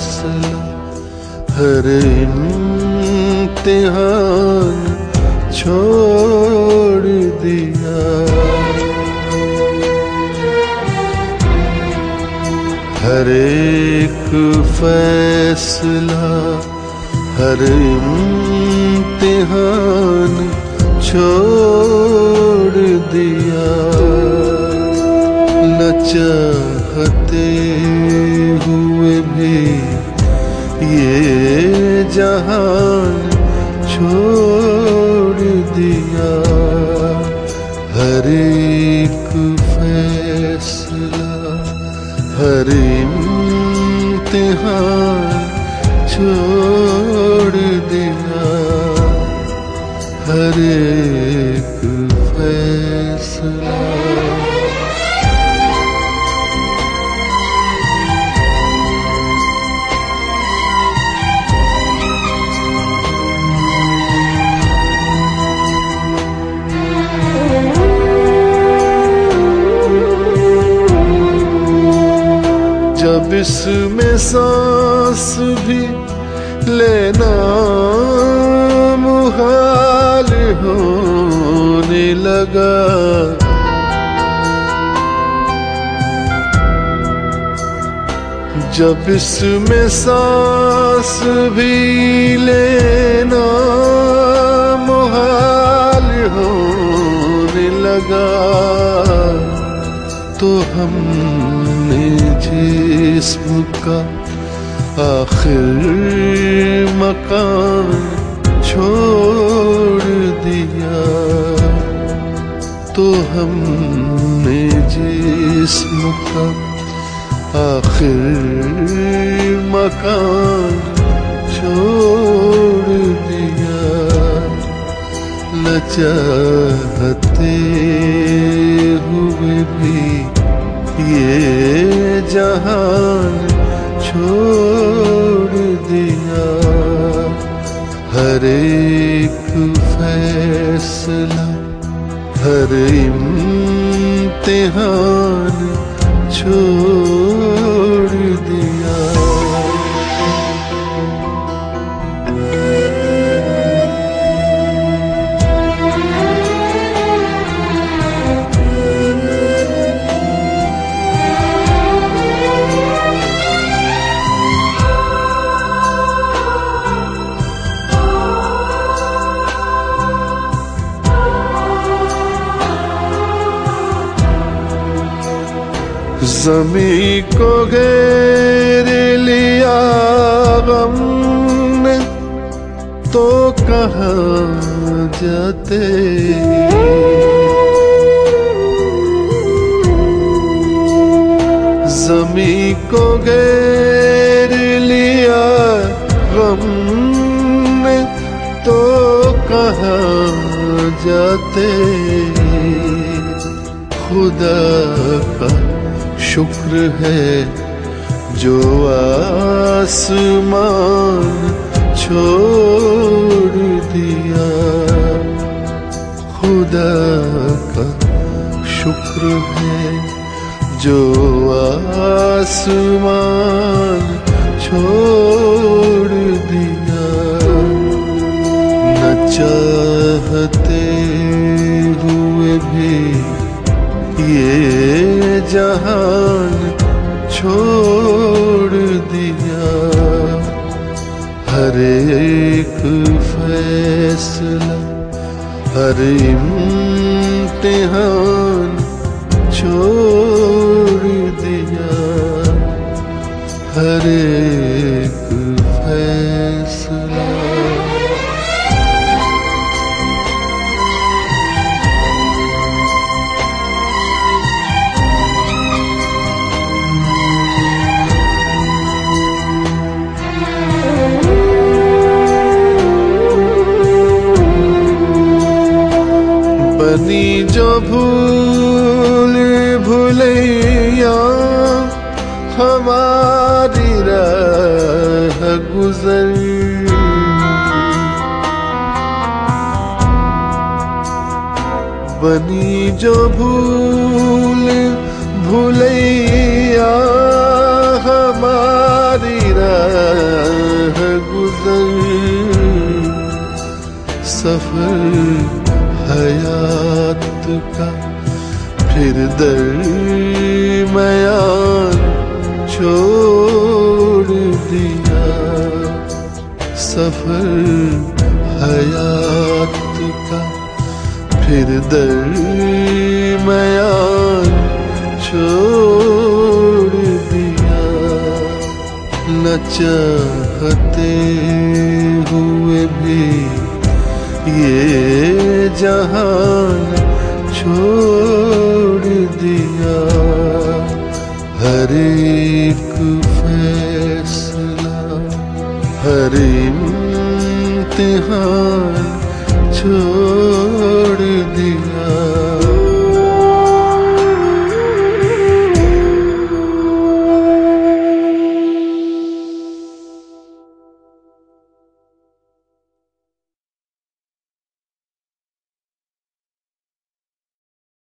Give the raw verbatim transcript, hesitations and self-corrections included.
फैसला, हर इम्तिहान छोड़ दिया। हर एक फैसला, हर इम्तिहान छोड़ दिया। न चाहते हुए भी ये जहान छोड़ दिया। हर एक फैसला, हर इम्तिहान छोड़ दिया। हर एक फैसला। जब इसमें सांस भी लेना मुहाल होने लगा, जब इसमें सांस भी लेना मुहाल होने लगा, तो हमने जिस्म का आखिर मकान छोड़ दिया। तो हमने जिस्म का आखिर मकान छोड़ दिया। न चाहते हुए भी ये जहान छोड़ दिया। हर एक फैसला, हर इम्तिहान छोड़ दिया। ज़मीं को घेर लिया गम ने, तो कहाँ जाते। ज़मीं को घेर लिया गम ने, तो कहाँ जाते। खुदा का शुक्र है जो आसमान छोड़ दिया। खुदा का शुक्र है जो आसमान छोड़ दिया। न चाहते हुए भी ये जहान छोड़ दिया। हर एक फैसला, हर इम्तिहान छोड़ दिया। हर एक फैसला। बनी जो भूल भुलैया हमारी राह गुज़र, बनी जो भूल भुलैया हमारी राह सफर हयात का, फिर दरमियान छोड़ दिया। सफर हयात का, फिर दरमियान छोड़ दिया। न चाहते हुए भी ये जहान छोड़ दिया। हर एक फैसला, हर इम्तिहान छोड़